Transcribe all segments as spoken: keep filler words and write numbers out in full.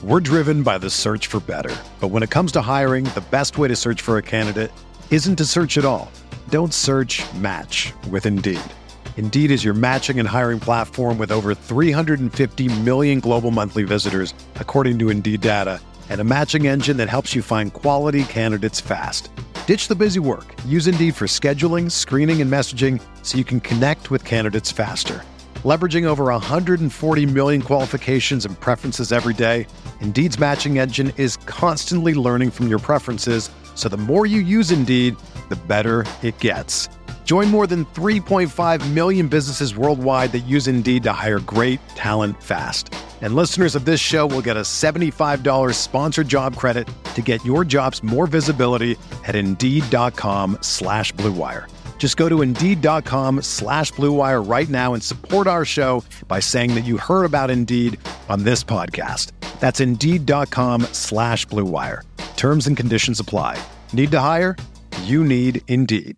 We're driven by the search for better. But when it comes to hiring, the best way to search for a candidate isn't to search at all. Don't search, match with Indeed. Indeed is your matching and hiring platform with over three hundred fifty million global monthly visitors, according to Indeed data, and a matching engine that helps you find quality candidates fast. Ditch the busy work. Use Indeed for scheduling, screening, and messaging so you can connect with candidates faster. Leveraging over one hundred forty million qualifications and preferences every day, Indeed's matching engine is constantly learning from your preferences, so the more you use Indeed, the better it gets. Join more than three point five million businesses worldwide that use Indeed to hire great talent fast. And listeners of this show will get a seventy-five dollars sponsored job credit to get your jobs more visibility at Indeed.com slash Blue Wire. Just go to Indeed.com slash Blue Wire right now and support our show by saying that you heard about Indeed on this podcast. That's Indeed.com slash Blue Wire. Terms and conditions apply. Need to hire? You need Indeed.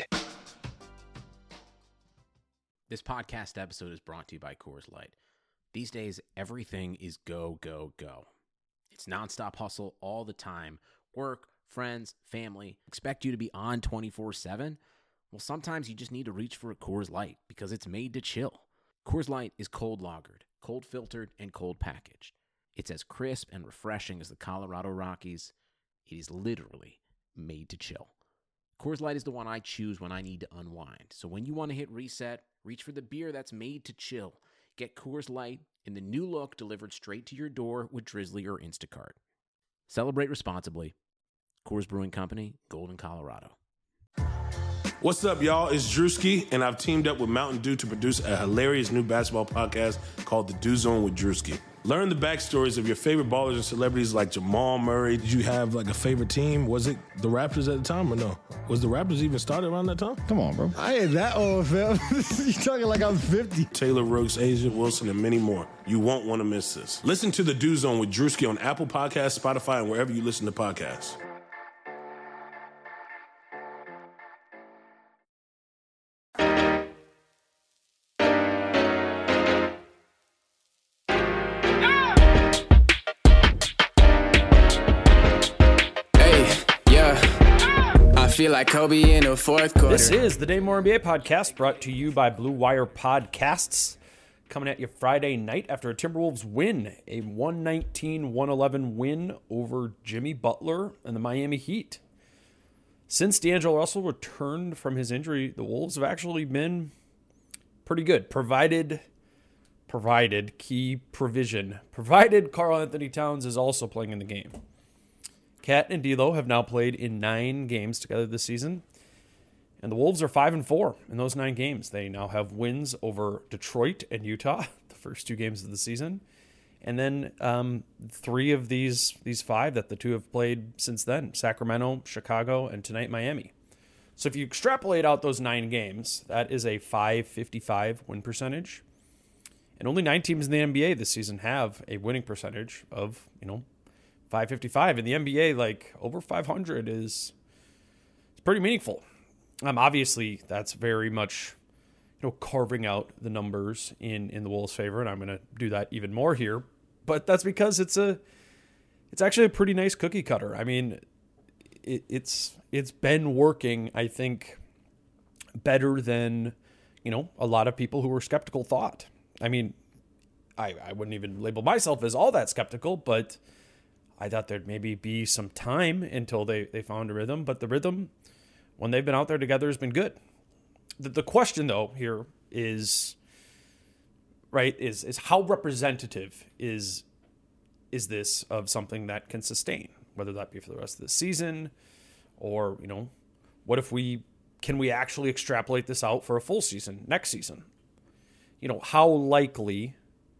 This podcast episode is brought to you by Coors Light. These days, everything is go, go, go. It's nonstop hustle all the time. Work, friends, family, expect you to be on twenty-four seven. Well, sometimes you just need to reach for a Coors Light because it's made to chill. Coors Light is cold lagered, cold filtered, and cold packaged. It's as crisp and refreshing as the Colorado Rockies. It is literally made to chill. Coors Light is the one I choose when I need to unwind. So when you want to hit reset, reach for the beer that's made to chill. Get Coors Light in the new look delivered straight to your door with Drizzly or Instacart. Celebrate responsibly. Coors Brewing Company, Golden, Colorado. What's up, y'all? It's Drewski, and I've teamed up with Mountain Dew to produce a hilarious new basketball podcast called The Dew Zone with Drewski. Learn the backstories of your favorite ballers and celebrities like Jamal Murray. Did you have like a favorite team? Was it the Raptors at the time or no? Was the Raptors even started around that time? Come on, bro. I ain't that old, fam. You talking like I'm fifty. Taylor Rooks, Asia Wilson, and many more. You won't want to miss this. Listen to The Dew Zone with Drewski on Apple Podcasts, Spotify, and wherever you listen to podcasts. Feel like Kobe in the fourth quarter. This is the Day More N B A podcast brought to you by Blue Wire Podcasts. Coming at you Friday night after a Timberwolves win, a one nineteen one eleven win over Jimmy Butler and the Miami Heat. Since D'Angelo Russell returned from his injury, the Wolves have actually been pretty good, provided provided key provision, provided Karl Anthony Towns is also playing in the game. Cat and D'Lo have now played in nine games together this season, and the Wolves are five and four in those nine games. They now have wins over Detroit and Utah, the first two games of the season, and then um, three of these these five that the two have played since then: Sacramento, Chicago, and tonight Miami. So if you extrapolate out those nine games, that is a five fifty-five win percentage, and only nine teams in the N B A this season have a winning percentage of you know. five fifty-five in the N B A, like over five hundred is it's pretty meaningful. Um, obviously, that's very much you know carving out the numbers in in the Wolves' favor, and I'm going to do that even more here. But that's because it's a it's actually a pretty nice cookie cutter. I mean, it, it's it's been working, I think, better than you know a lot of people who were skeptical thought. I mean, I I wouldn't even label myself as all that skeptical, but I thought there'd maybe be some time until they, they found a rhythm, but the rhythm, when they've been out there together, has been good. The, the question, though, here is, right, is is how representative is is this of something that can sustain, whether that be for the rest of the season, or, you know, what if we, can we actually extrapolate this out for a full season, next season? You know, how likely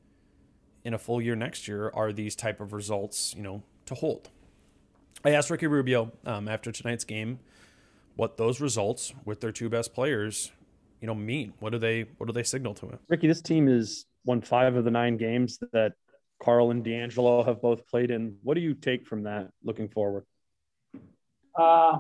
in a full year next year are these type of results, you know, to hold? I asked Ricky Rubio um, after tonight's game what those results with their two best players, you know, mean. What do they what do they signal to him? Ricky, this team has won five of the nine games that Karl and D'Angelo have both played in. What do you take from that looking forward? Uh,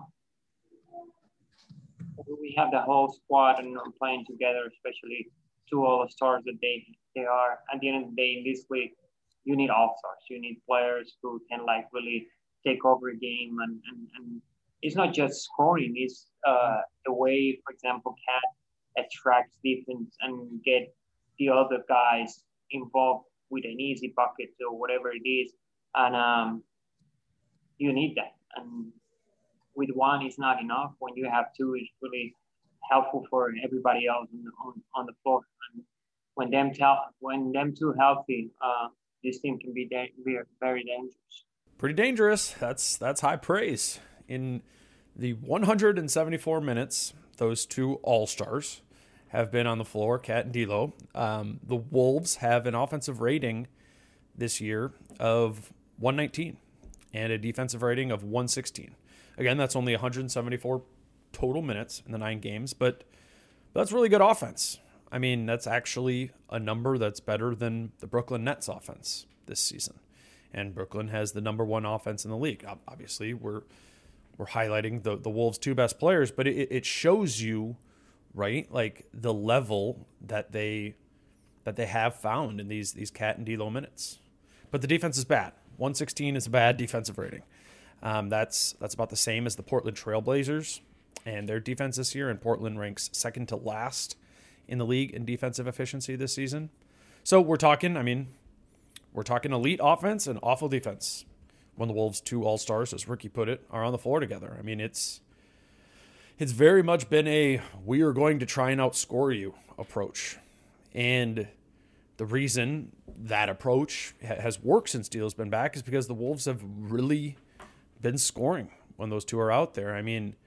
we have the whole squad and playing together, especially two All-Stars that they, they are. At the end of the day, in this week, you need all-stars. You need players who can like really take over a game. And, and, and it's not just scoring. It's uh, the way, for example, Cat attracts defense and get the other guys involved with an easy bucket or whatever it is. And um, you need that. And with one, it's not enough. When you have two, it's really helpful for everybody else on, on, on the floor. And when them tel- when them two healthy, uh, this team can be da- very, very dangerous. Pretty dangerous. That's that's high praise. In the one hundred seventy-four minutes, those two all-stars have been on the floor, Cat and D'Lo. Um, the Wolves have an offensive rating this year of one nineteen and a defensive rating of one sixteen. Again, that's only one hundred seventy-four total minutes in the nine games, but that's really good offense. I mean, that's actually a number that's better than the Brooklyn Nets offense this season. And Brooklyn has the number one offense in the league. Obviously, we're we're highlighting the, the Wolves' two best players, but it, it shows you, right, like the level that they that they have found in these these Cat and D'Lo minutes. But the defense is bad. one sixteen is a bad defensive rating. Um, that's that's about the same as the Portland Trailblazers and their defense this year. And Portland ranks second to last in the league in defensive efficiency this season. So we're talking, I mean, we're talking elite offense and awful defense when the Wolves' two all-stars, as Ricky put it, are on the floor together. I mean, it's it's very much been a we are going to try and outscore you approach. And the reason that approach ha- has worked since D'Lo's been back is because the Wolves have really been scoring when those two are out there. I mean,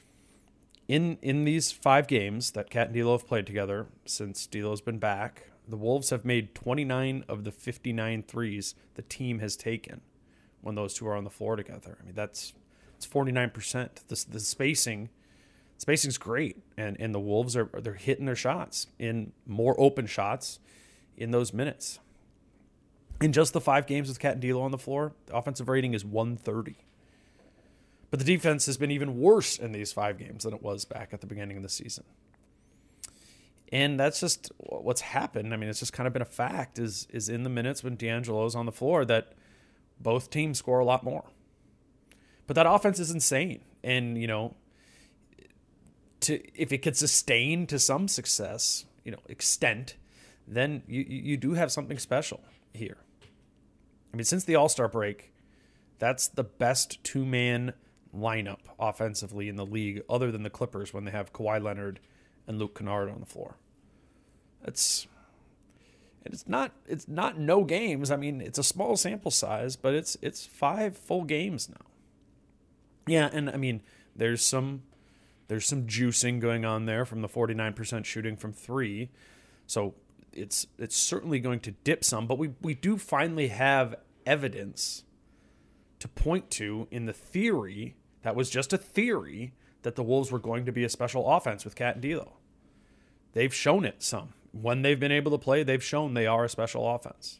in in these five games that Cat and D'Lo have played together since D'Lo's been back, the Wolves have made twenty-nine of the fifty-nine threes the team has taken when those two are on the floor together. I mean, that's it's forty-nine percent. The, the spacing, spacing's great, and and the Wolves are they're hitting their shots in more open shots in those minutes. In just the five games with Cat and D'Lo on the floor, the offensive rating is one thirty. But the defense has been even worse in these five games than it was back at the beginning of the season. And that's just what's happened. I mean, it's just kind of been a fact is is in the minutes when D'Angelo's on the floor that both teams score a lot more. But that offense is insane. And, you know, to if it could sustain to some success, you know, extent, then you you do have something special here. I mean, since the All-Star break, that's the best two-man lineup offensively in the league, other than the Clippers when they have Kawhi Leonard and Luke Kennard on the floor. It's it's not it's not no games. I mean, it's a small sample size, but it's it's five full games now. Yeah, and I mean, there's some there's some juicing going on there from the forty-nine percent shooting from three. So it's it's certainly going to dip some, but we we do finally have evidence to point to in the theory that was just a theory that the Wolves were going to be a special offense with Cat and D'Lo. They've shown it some. When they've been able to play, they've shown they are a special offense.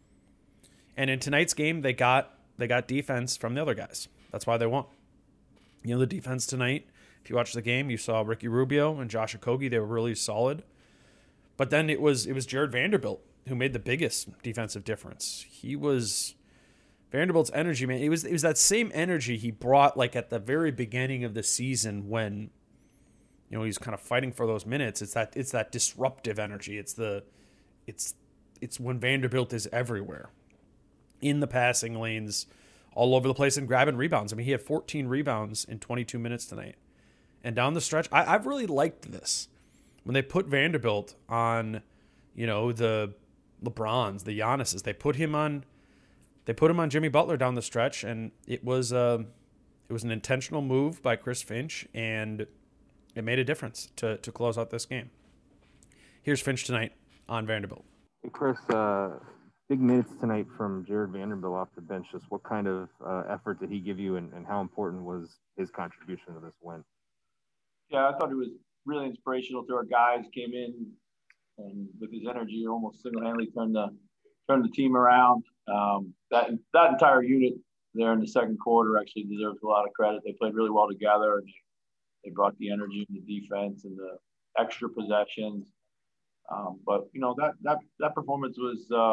And in tonight's game, they got they got defense from the other guys. That's why they won. You know, the defense tonight, if you watch the game, you saw Ricky Rubio and Josh Okogie. They were really solid. But then it was it was Jared Vanderbilt who made the biggest defensive difference. He was Vanderbilt's energy, man. It was it was that same energy he brought like at the very beginning of the season when, you know, he's kind of fighting for those minutes. It's that it's that disruptive energy. It's the it's it's when Vanderbilt is everywhere. In the passing lanes, all over the place, and grabbing rebounds. I mean, he had fourteen rebounds in twenty-two minutes tonight. And down the stretch, I, I've really liked this. When they put Vanderbilt on, you know, the LeBrons, the Giannis's, they put him on They put him on Jimmy Butler down the stretch, and it was uh, it was an intentional move by Chris Finch, and it made a difference to to close out this game. Here's Finch tonight on Vanderbilt. Hey Chris, uh, big minutes tonight from Jared Vanderbilt off the bench. Just what kind of uh, effort did he give you, and, and how important was his contribution to this win? Yeah, I thought it was really inspirational to our guys. Came in and with his energy, almost single-handedly turned the turned the team around. Um, that that entire unit there in the second quarter actually deserves a lot of credit. They played really well together, and they, they brought the energy in the defense and the extra possessions. Um, but you know that that that performance was uh,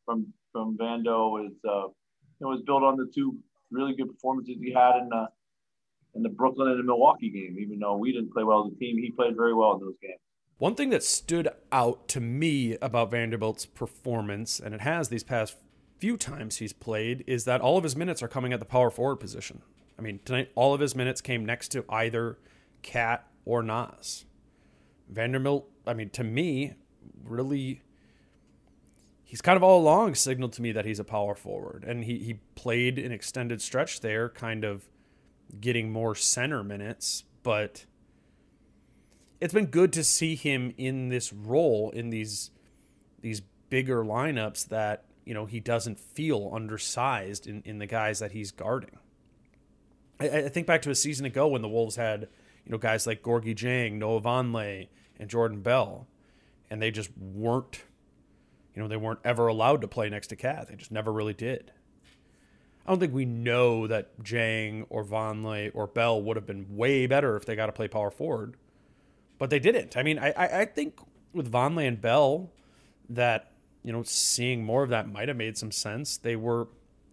from from Vando is uh, it was built on the two really good performances he had in the in the Brooklyn and the Milwaukee game. Even though we didn't play well as a team, he played very well in those games. One thing that stood out to me about Vanderbilt's performance, and it has these past few times he's played, is that all of his minutes are coming at the power forward position. I mean, tonight, all of his minutes came next to either Cat or Nas. Vanderbilt, I mean, to me, really, he's kind of all along signaled to me that he's a power forward. And he, he played an extended stretch there, kind of getting more center minutes, but it's been good to see him in this role in these these bigger lineups that, you know, he doesn't feel undersized in, in the guys that he's guarding. I, I think back to a season ago when the Wolves had, you know, guys like Gorgui Dieng, Noah Vonleh, and Jordan Bell, and they just weren't, you know, they weren't ever allowed to play next to Cat. They just never really did. I don't think we know that Dieng or Vonleh or Bell would have been way better if they got to play power forward. But they didn't. I mean, I, I think with Vonleh and Bell that, you know, seeing more of that might have made some sense. They were,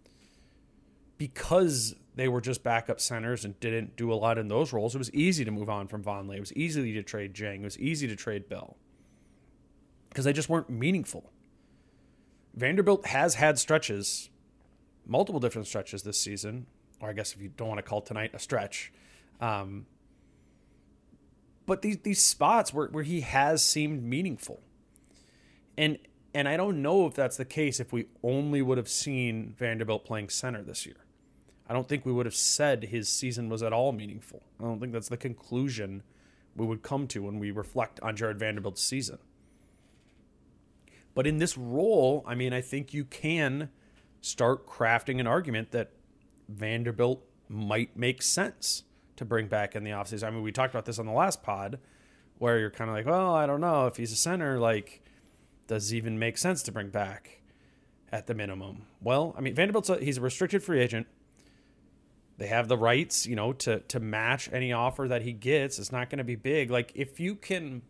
because they were just backup centers and didn't do a lot in those roles, it was easy to move on from Vonleh. It was easy to trade Dieng. It was easy to trade Bell because they just weren't meaningful. Vanderbilt has had stretches, multiple different stretches this season, or I guess if you don't want to call tonight a stretch, um, but these these spots where, where he has seemed meaningful. And and I don't know if that's the case if we only would have seen Vanderbilt playing center this year. I don't think we would have said his season was at all meaningful. I don't think that's the conclusion we would come to when we reflect on Jared Vanderbilt's season. But in this role, I mean, I think you can start crafting an argument that Vanderbilt might make sense to bring back in the offseason. I mean, we talked about this on the last pod where you're kind of like, well, I don't know if he's a center, like, does it even make sense to bring back at the minimum? Well, I mean, Vanderbilt's a, he's a restricted free agent. They have the rights, you know, to to match any offer that he gets. It's not going to be big. Like, if you can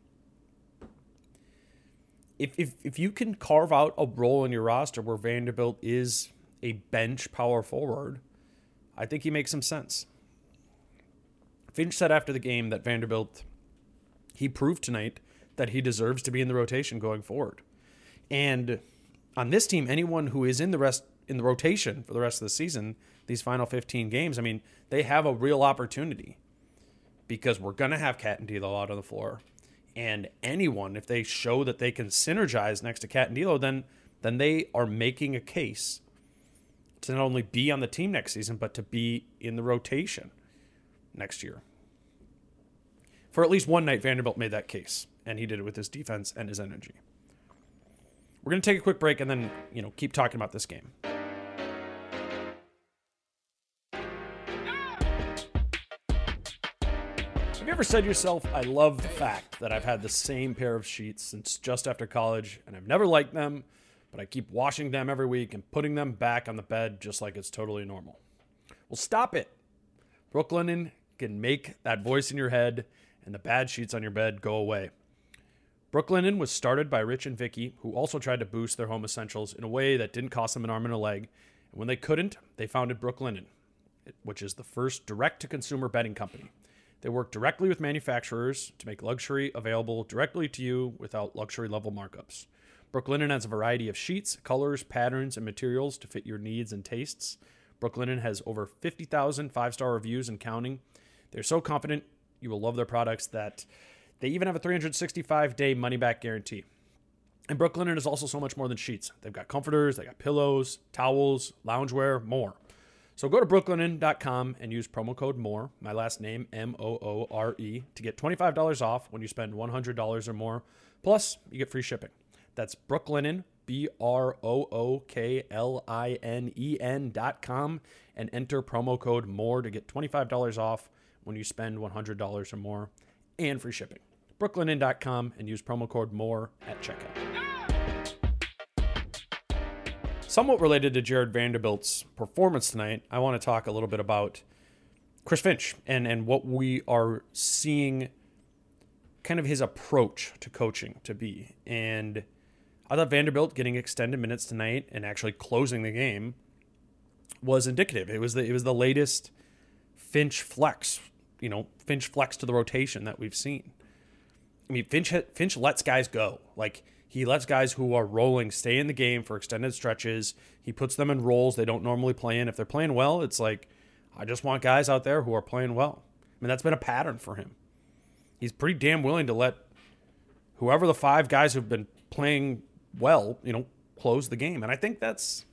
if if if you can carve out a role in your roster where Vanderbilt is a bench power forward, I think he makes some sense. Finch said after the game that Vanderbilt, he proved tonight that he deserves to be in the rotation going forward. And on this team, anyone who is in the rest in the rotation for the rest of the season, these final fifteen games, I mean, they have a real opportunity because we're going to have Cat and D'Lo out on the floor. And anyone, if they show that they can synergize next to Cat and D'Lo, then then they are making a case to not only be on the team next season, but to be in the rotation next year. For at least one night, Vanderbilt made that case, and he did it with his defense and his energy. We're going to take a quick break and then, you know, keep talking about this game. Have you ever said to yourself, I love the fact that I've had the same pair of sheets since just after college, and I've never liked them, but I keep washing them every week and putting them back on the bed just like it's totally normal? Well, stop it. Brooklinen can make that voice in your head and the bad sheets on your bed go away. Brooklinen was started by Rich and Vicky, who also tried to boost their home essentials in a way that didn't cost them an arm and a leg. And when they couldn't, they founded Brooklinen, which is the first direct-to-consumer bedding company. They work directly with manufacturers to make luxury available directly to you without luxury-level markups. Brooklinen has a variety of sheets, colors, patterns, and materials to fit your needs and tastes. Brooklinen has over fifty thousand five-star reviews and counting. They're so confident you will love their products that they even have a three hundred sixty-five day money-back guarantee. And Brooklinen is also so much more than sheets. They've got comforters, they got pillows, towels, loungewear, more. So go to brooklinen dot com and use promo code MORE, my last name, M O O R E, to get twenty-five dollars off when you spend one hundred dollars or more. Plus, you get free shipping. That's Brooklinen, B R O O K L I N E N dot com, and enter promo code MORE to get twenty-five dollars off when you spend one hundred dollars or more, and free shipping. brooklinen dot com and use promo code MORE at checkout. Somewhat related to Jared Vanderbilt's performance tonight, I want to talk a little bit about Chris Finch and, and what we are seeing kind of his approach to coaching to be. And I thought Vanderbilt getting extended minutes tonight and actually closing the game was indicative. It was the it was the latest Finch flex, you know, Finch flex to the rotation that we've seen. I mean, Finch Finch lets guys go. Like, he lets guys who are rolling stay in the game for extended stretches. He puts them in roles they don't normally play in. If they're playing well, it's like, I just want guys out there who are playing well. I mean, that's been a pattern for him. He's pretty damn willing to let whoever the five guys who've been playing well, you know, close the game. And I think that's,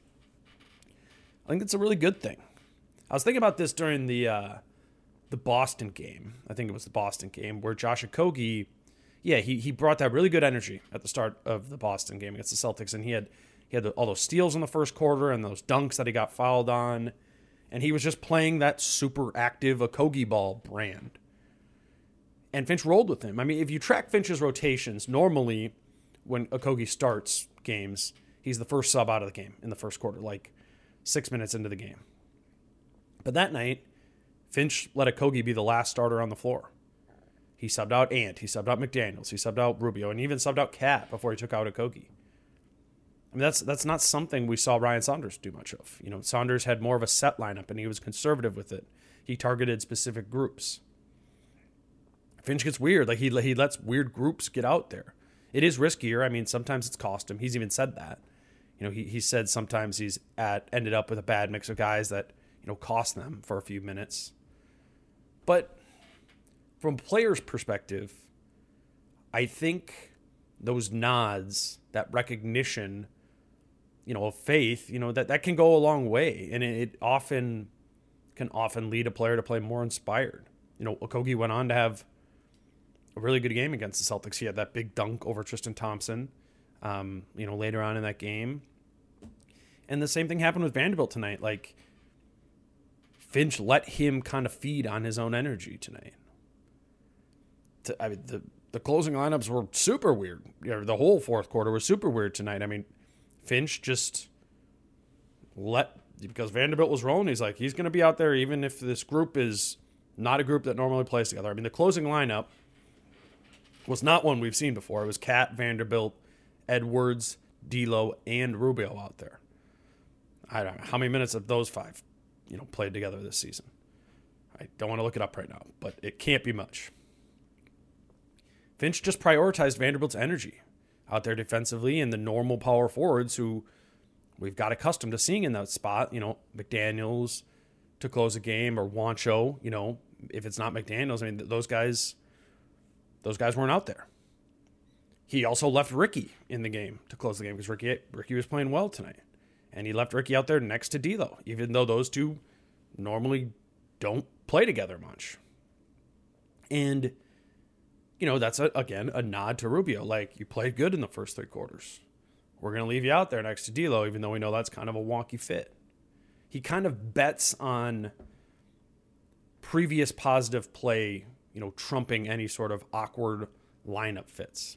I think that's a really good thing. I was thinking about this during the uh, the Boston game. I think it was the Boston game where Josh Okogie, yeah, he he brought that really good energy at the start of the Boston game against the Celtics, and he had he had the, all those steals in the first quarter and those dunks that he got fouled on, and he was just playing that super active Okogie ball brand. And Finch rolled with him. I mean, if you track Finch's rotations, normally when Okogie starts games, he's the first sub out of the game in the first quarter, like six minutes into the game. But that night, Finch let Okogie be the last starter on the floor. He subbed out Ant, he subbed out McDaniels, he subbed out Rubio, and even subbed out Cat before he took out Okogie. I mean, that's that's not something we saw Ryan Saunders do much of. You know, Saunders had more of a set lineup, and he was conservative with it. He targeted specific groups. Finch gets weird. Like, he he lets weird groups get out there. It is riskier. I mean, sometimes it's cost him. He's even said that. You know, he he said sometimes he's at ended up with a bad mix of guys that, you know, cost them for a few minutes. But from a player's perspective, I think those nods, that recognition, you know, of faith, you know, that, that can go a long way. And it, it often can often lead a player to play more inspired. You know, Okogie went on to have a really good game against the Celtics. He had that big dunk over Tristan Thompson, um, you know, later on in that game. And the same thing happened with Vanderbilt tonight. Like, Finch let him kind of feed on his own energy tonight. To, I mean, the, the closing lineups were super weird. You know, the whole fourth quarter was super weird tonight. I mean, Finch just let, because Vanderbilt was rolling, he's like, he's going to be out there even if this group is not a group that normally plays together. I mean, the closing lineup was not one we've seen before. It was Cat, Vanderbilt, Edwards, D'Lo, and Rubio out there. I don't know how many minutes of those five, you know, played together this season. I don't want to look it up right now, but it can't be much. Finch just prioritized Vanderbilt's energy out there defensively, and the normal power forwards who we've got accustomed to seeing in that spot, you know, McDaniels to close a game, or Wancho, you know, if it's not McDaniels, I mean, those guys, those guys weren't out there. He also left Ricky in the game to close the game because Ricky, Ricky was playing well tonight. And he left Ricky out there next to D'Lo, even though those two normally don't play together much. And, you know, that's, a, again, a nod to Rubio. Like, you played good in the first three quarters. We're going to leave you out there next to D'Lo, even though we know that's kind of a wonky fit. He kind of bets on previous positive play, you know, trumping any sort of awkward lineup fits.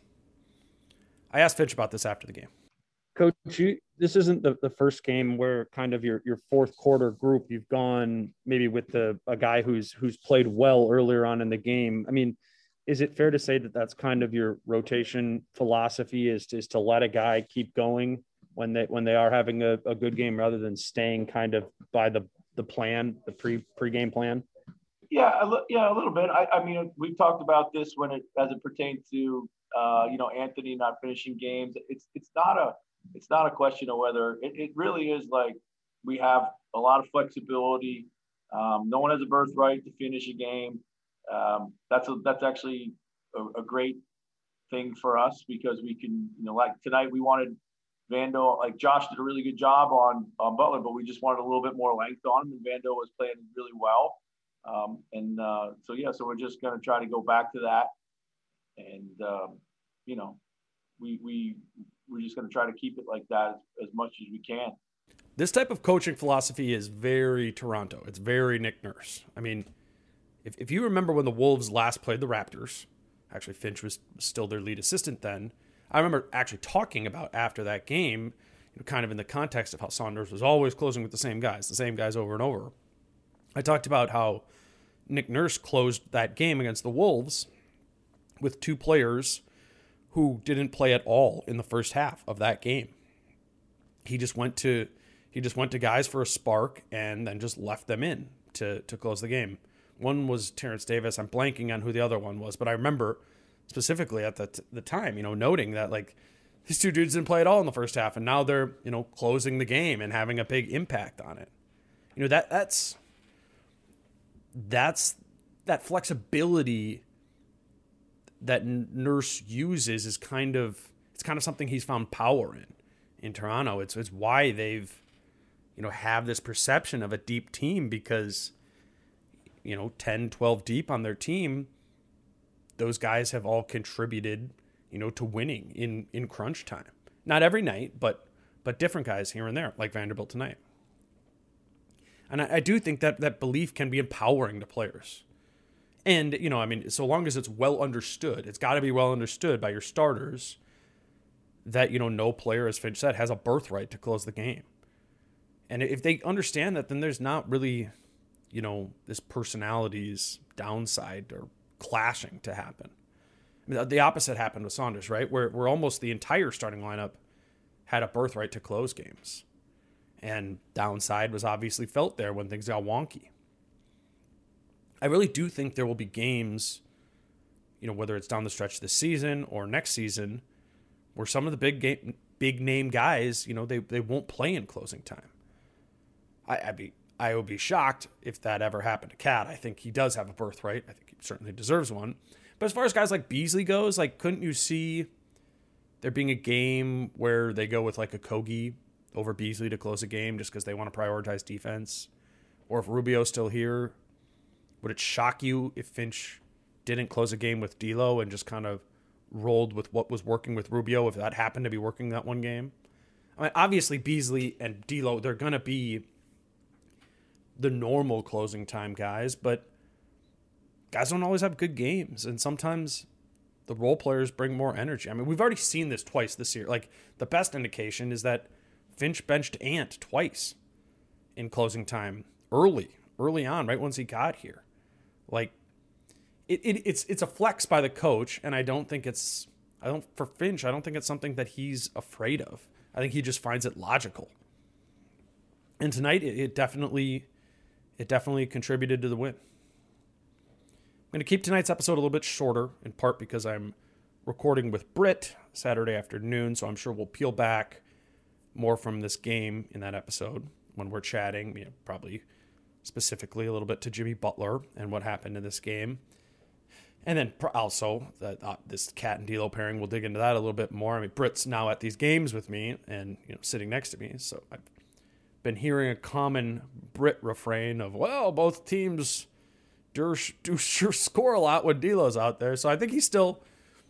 I asked Finch about this after the game. Coach, you, this isn't the, the first game where kind of your, your fourth quarter group, you've gone maybe with the, a guy who's who's played well earlier on in the game. I mean, is it fair to say that that's kind of your rotation philosophy, is to, is to let a guy keep going when they when they are having a, a good game rather than staying kind of by the, the plan, the pre pre-game plan? Yeah, a li- yeah, a little bit. I, I mean, we've talked about this when it as it pertains to uh, you know, Anthony not finishing games. It's it's not a It's not a question of whether it, it really is like we have a lot of flexibility. Um, no one has a birthright to finish a game. Um, that's a, that's actually a, a great thing for us because we can, you know, like tonight we wanted Vando, like Josh did a really good job on, on Butler, but we just wanted a little bit more length on him, and Vando was playing really well. Um, and uh, so, yeah, so we're just going to try to go back to that. And, um, you know, we, we, we're just going to try to keep it like that as, as much as we can. This type of coaching philosophy is very Toronto. It's very Nick Nurse. I mean, if, if you remember when the Wolves last played the Raptors, actually Finch was still their lead assistant then. I remember actually talking about after that game, you know, kind of in the context of how Saunders was always closing with the same guys, the same guys over and over. I talked about how Nick Nurse closed that game against the Wolves with two players who didn't play at all in the first half of that game. He just went to he just went to guys for a spark and then just left them in to to close the game. One was Terrence Davis. I'm blanking on who the other one was, but I remember specifically at the t- the time, you know, noting that like these two dudes didn't play at all in the first half, and now they're, you know, closing the game and having a big impact on it. You know, that that's that's that flexibility that Nurse uses is kind of it's kind of something he's found power in in Toronto. It's it's why they've, you know, have this perception of a deep team, because, you know, ten, twelve deep on their team, those guys have all contributed, you know, to winning in, in crunch time. Not every night, but but different guys here and there, like Vanderbilt tonight. And I, I do think that that belief can be empowering to players. And, you know, I mean, so long as it's well understood, it's got to be well understood by your starters that, you know, no player, as Finch said, has a birthright to close the game. And if they understand that, then there's not really, you know, this personality's downside or clashing to happen. I mean, the opposite happened with Saunders, right? Where, where almost the entire starting lineup had a birthright to close games. And downside was obviously felt there when things got wonky. I really do think there will be games, you know, whether it's down the stretch this season or next season, where some of the big game, big name guys, you know, they, they won't play in closing time. I, I'd be, I would be shocked if that ever happened to Cat. I think he does have a birthright. I think he certainly deserves one. But as far as guys like Beasley goes, like, couldn't you see there being a game where they go with like a Kogi over Beasley to close a game just because they want to prioritize defense? Or if Rubio's still here, would it shock you if Finch didn't close a game with D'Lo and just kind of rolled with what was working with Rubio if that happened to be working that one game? I mean, obviously Beasley and D'Lo, they're going to be the normal closing time guys, but guys don't always have good games, and sometimes the role players bring more energy. I mean, we've already seen this twice this year. Like, the best indication is that Finch benched Ant twice in closing time early, early on, right once he got here. Like, it, it it's it's a flex by the coach, and I don't think it's I don't for Finch, I don't think it's something that he's afraid of. I think he just finds it logical. And tonight, it, it definitely it definitely contributed to the win. I'm going to keep tonight's episode a little bit shorter, in part because I'm recording with Britt Saturday afternoon, so I'm sure we'll peel back more from this game in that episode when we're chatting, you know, probably specifically a little bit to Jimmy Butler and what happened in this game. And then also uh, uh, this Cat and D'Lo pairing, we'll dig into that a little bit more. I mean, Britt's now at these games with me and, you know, sitting next to me, so I've been hearing a common Britt refrain of, well, both teams do, do sure score a lot when D'Lo's out there. So I think he's still,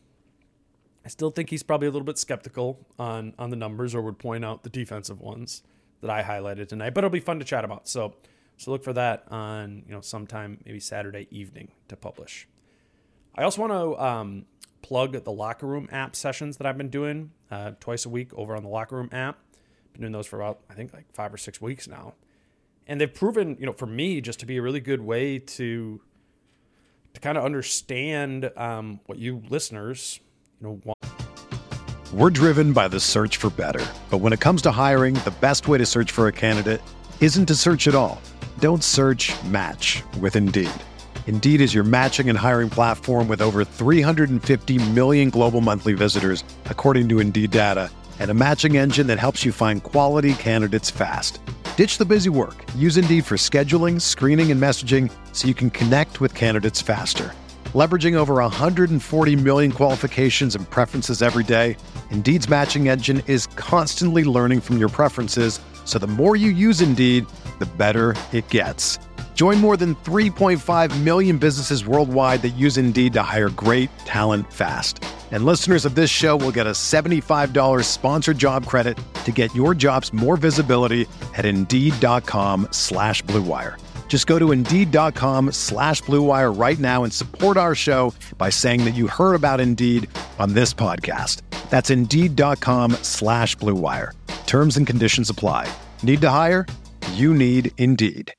I still think he's probably a little bit skeptical on, on the numbers, or would point out the defensive ones that I highlighted tonight, but it'll be fun to chat about. So, so look for that on, you know, sometime maybe Saturday evening to publish. I also want to um, plug the Locker Room app sessions that I've been doing uh, twice a week over on the Locker Room app. Been doing those for about, I think, like five or six weeks now. And they've proven, you know, for me, just to be a really good way to to kind of understand um, what you listeners, you know, want. We're driven by the search for better. But when it comes to hiring, the best way to search for a candidate isn't to search at all. Don't search, match with Indeed. Indeed is your matching and hiring platform with over three hundred fifty million global monthly visitors, according to Indeed data, and a matching engine that helps you find quality candidates fast. Ditch the busy work. Use Indeed for scheduling, screening, and messaging so you can connect with candidates faster. Leveraging over one hundred forty million qualifications and preferences every day, Indeed's matching engine is constantly learning from your preferences, so the more you use Indeed, the better it gets. Join more than three point five million businesses worldwide that use Indeed to hire great talent fast. And listeners of this show will get a seventy-five dollars sponsored job credit to get your jobs more visibility at Indeed.com slash Blue Wire. Just go to Indeed.com slash Blue Wire right now and support our show by saying that you heard about Indeed on this podcast. That's Indeed.com slash Blue Wire. Terms and conditions apply. Need to hire? You need Indeed.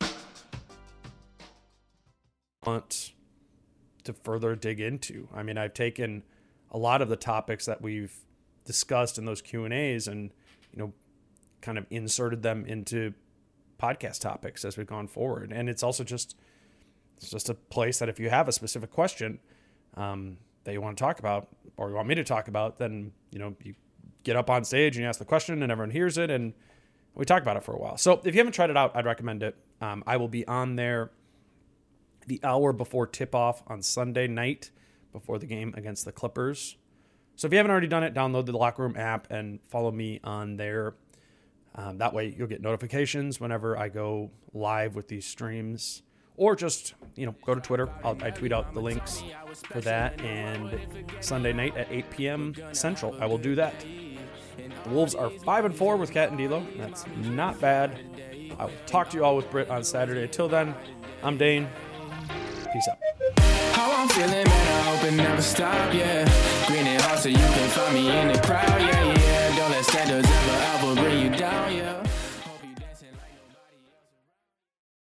Want to further dig into. I mean, I've taken a lot of the topics that we've discussed in those Q and A's and, you know, kind of inserted them into podcast topics as we've gone forward. And it's also just, it's just a place that if you have a specific question um, that you want to talk about, or you want me to talk about, then, you know, you get up on stage and you ask the question and everyone hears it and we talk about it for a while. So if you haven't tried it out, I'd recommend it. Um, I will be on there the hour before tip-off on Sunday night before the game against the Clippers. So if you haven't already done it, download the Locker Room app and follow me on there. Um, that way you'll get notifications whenever I go live with these streams. Or just, you know, go to Twitter. I'll, I tweet out the links for that. And Sunday night at eight p.m. Central, I will do that. The Wolves are five and four with Cat and D'Lo. That's not bad. I will talk to you all with Britt on Saturday. Until then, I'm Dane. Peace out. How I'm feeling, man, I hope it never stop, yeah. Green and hot so you can find me in the crowd, yeah, yeah. Don't let standards ever, ever bring you down, yeah.